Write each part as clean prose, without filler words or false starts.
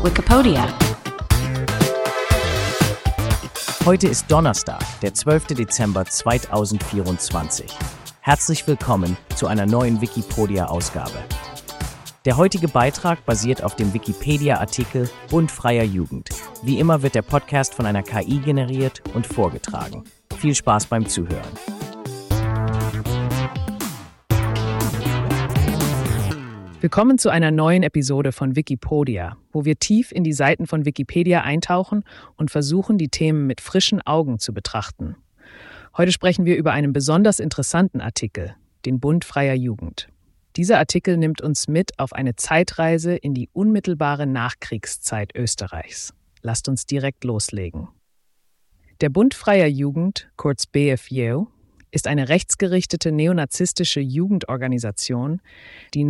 Wikipedia. Heute ist Donnerstag, der 12. Dezember 2024. Herzlich willkommen zu einer neuen Wikipedia-Ausgabe. Der heutige Beitrag basiert auf dem Wikipedia-Artikel Bund freier Jugend. Wie immer wird der Podcast von einer KI generiert und vorgetragen. Viel Spaß beim Zuhören. Willkommen zu einer neuen Episode von Wikipedia, wo wir tief in die Seiten von Wikipedia eintauchen und versuchen, die Themen mit frischen Augen zu betrachten. Heute sprechen wir über einen besonders interessanten Artikel, den Bund freier Jugend. Dieser Artikel nimmt uns mit auf eine Zeitreise in die unmittelbare Nachkriegszeit Österreichs. Lasst uns direkt loslegen. Der Bund freier Jugend, kurz BFJ, ist eine rechtsgerichtete neonazistische Jugendorganisation, die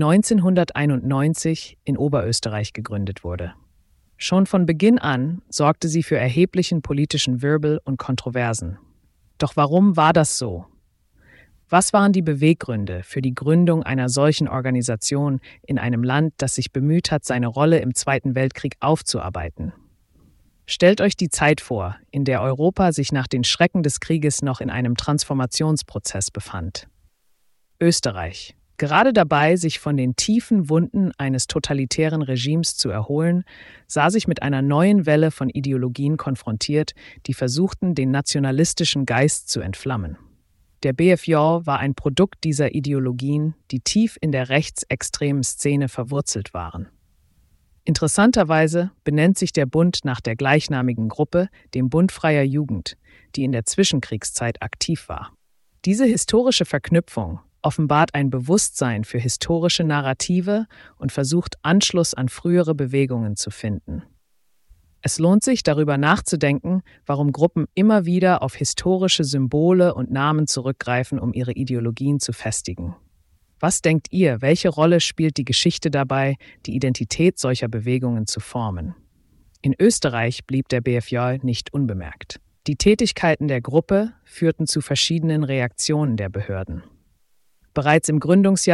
1991 in Oberösterreich gegründet wurde. Schon von Beginn an sorgte sie für erheblichen politischen Wirbel und Kontroversen. Doch warum war das so? Was waren die Beweggründe für die Gründung einer solchen Organisation in einem Land, das sich bemüht hat, seine Rolle im Zweiten Weltkrieg aufzuarbeiten? Stellt euch die Zeit vor, in der Europa sich nach den Schrecken des Krieges noch in einem Transformationsprozess befand. Österreich, gerade dabei, sich von den tiefen Wunden eines totalitären Regimes zu erholen, sah sich mit einer neuen Welle von Ideologien konfrontiert, die versuchten, den nationalistischen Geist zu entflammen. Der BFJ war ein Produkt dieser Ideologien, die tief in der rechtsextremen Szene verwurzelt waren. Interessanterweise benennt sich der Bund nach der gleichnamigen Gruppe, dem Bund freier Jugend, die in der Zwischenkriegszeit aktiv war. Diese historische Verknüpfung offenbart ein Bewusstsein für historische Narrative und versucht, Anschluss an frühere Bewegungen zu finden. Es lohnt sich, darüber nachzudenken, warum Gruppen immer wieder auf historische Symbole und Namen zurückgreifen, um ihre Ideologien zu festigen. Was denkt ihr, welche Rolle spielt die Geschichte dabei, die Identität solcher Bewegungen zu formen? In Österreich blieb der BFJ nicht unbemerkt. Die Tätigkeiten der Gruppe führten zu verschiedenen Reaktionen der Behörden. Bereits im Gründungsjahr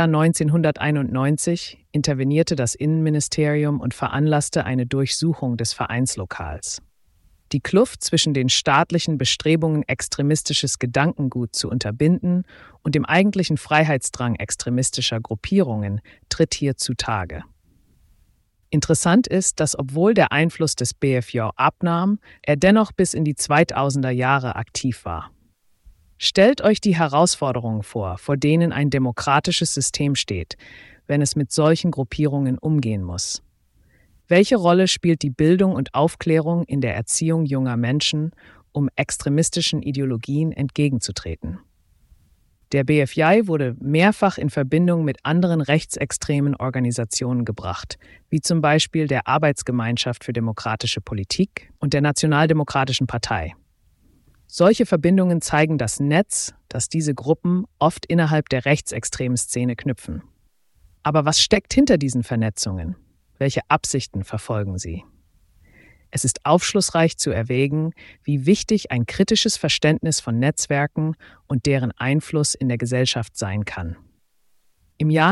1991 intervenierte das Innenministerium und veranlasste eine Durchsuchung des Vereinslokals. Die Kluft zwischen den staatlichen Bestrebungen, extremistisches Gedankengut zu unterbinden und dem eigentlichen Freiheitsdrang extremistischer Gruppierungen tritt hier zutage. Interessant ist, dass obwohl der Einfluss des BFJ abnahm, er dennoch bis in die 2000er Jahre aktiv war. Stellt euch die Herausforderungen vor denen ein demokratisches System steht, wenn es mit solchen Gruppierungen umgehen muss. Welche Rolle spielt die Bildung und Aufklärung in der Erziehung junger Menschen, um extremistischen Ideologien entgegenzutreten? Der BFJ wurde mehrfach in Verbindung mit anderen rechtsextremen Organisationen gebracht, wie zum Beispiel der Arbeitsgemeinschaft für demokratische Politik und der Nationaldemokratischen Partei. Solche Verbindungen zeigen das Netz, das diese Gruppen oft innerhalb der rechtsextremen Szene knüpfen. Aber was steckt hinter diesen Vernetzungen? Welche Absichten verfolgen sie? Es ist aufschlussreich zu erwägen, wie wichtig ein kritisches Verständnis von Netzwerken und deren Einfluss in der Gesellschaft sein kann. Im Jahr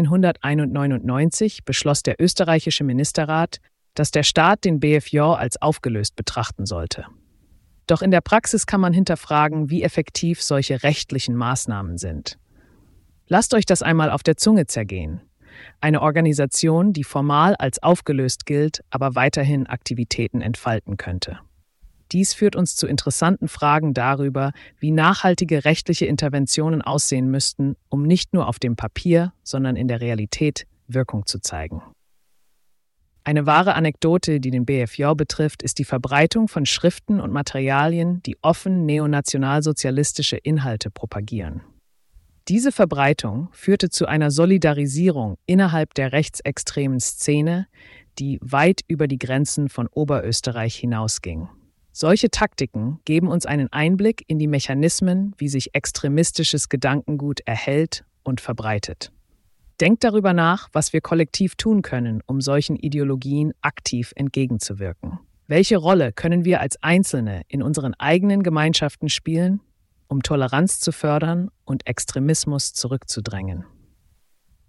1999 beschloss der österreichische Ministerrat, dass der Staat den BFJ als aufgelöst betrachten sollte. Doch in der Praxis kann man hinterfragen, wie effektiv solche rechtlichen Maßnahmen sind. Lasst euch das einmal auf der Zunge zergehen. Eine Organisation, die formal als aufgelöst gilt, aber weiterhin Aktivitäten entfalten könnte. Dies führt uns zu interessanten Fragen darüber, wie nachhaltige rechtliche Interventionen aussehen müssten, um nicht nur auf dem Papier, sondern in der Realität Wirkung zu zeigen. Eine wahre Anekdote, die den BFJ betrifft, ist die Verbreitung von Schriften und Materialien, die offen neonationalsozialistische Inhalte propagieren. Diese Verbreitung führte zu einer Solidarisierung innerhalb der rechtsextremen Szene, die weit über die Grenzen von Oberösterreich hinausging. Solche Taktiken geben uns einen Einblick in die Mechanismen, wie sich extremistisches Gedankengut erhält und verbreitet. Denkt darüber nach, was wir kollektiv tun können, um solchen Ideologien aktiv entgegenzuwirken. Welche Rolle können wir als Einzelne in unseren eigenen Gemeinschaften spielen, um Toleranz zu fördern und Extremismus zurückzudrängen?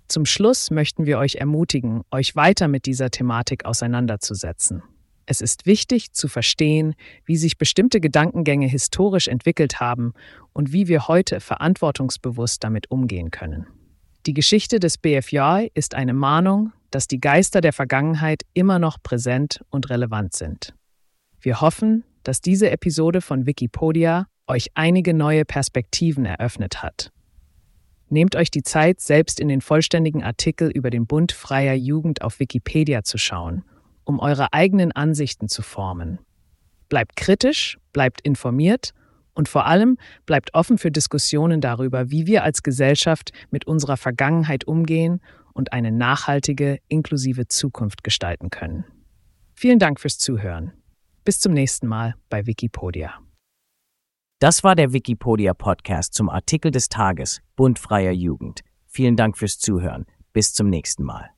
Zum Schluss möchten wir euch ermutigen, euch weiter mit dieser Thematik auseinanderzusetzen. Es ist wichtig zu verstehen, wie sich bestimmte Gedankengänge historisch entwickelt haben und wie wir heute verantwortungsbewusst damit umgehen können. Die Geschichte des BFJ ist eine Mahnung, dass die Geister der Vergangenheit immer noch präsent und relevant sind. Wir hoffen, dass diese Episode von Wikipedia euch einige neue Perspektiven eröffnet hat. Nehmt euch die Zeit, selbst in den vollständigen Artikel über den Bund Freier Jugend auf Wikipedia zu schauen, um eure eigenen Ansichten zu formen. Bleibt kritisch, bleibt informiert und vor allem bleibt offen für Diskussionen darüber, wie wir als Gesellschaft mit unserer Vergangenheit umgehen und eine nachhaltige, inklusive Zukunft gestalten können. Vielen Dank fürs Zuhören. Bis zum nächsten Mal bei Wikipedia. Das war der Wikipedia-Podcast zum Artikel des Tages, Bund Freier Jugend. Vielen Dank fürs Zuhören. Bis zum nächsten Mal.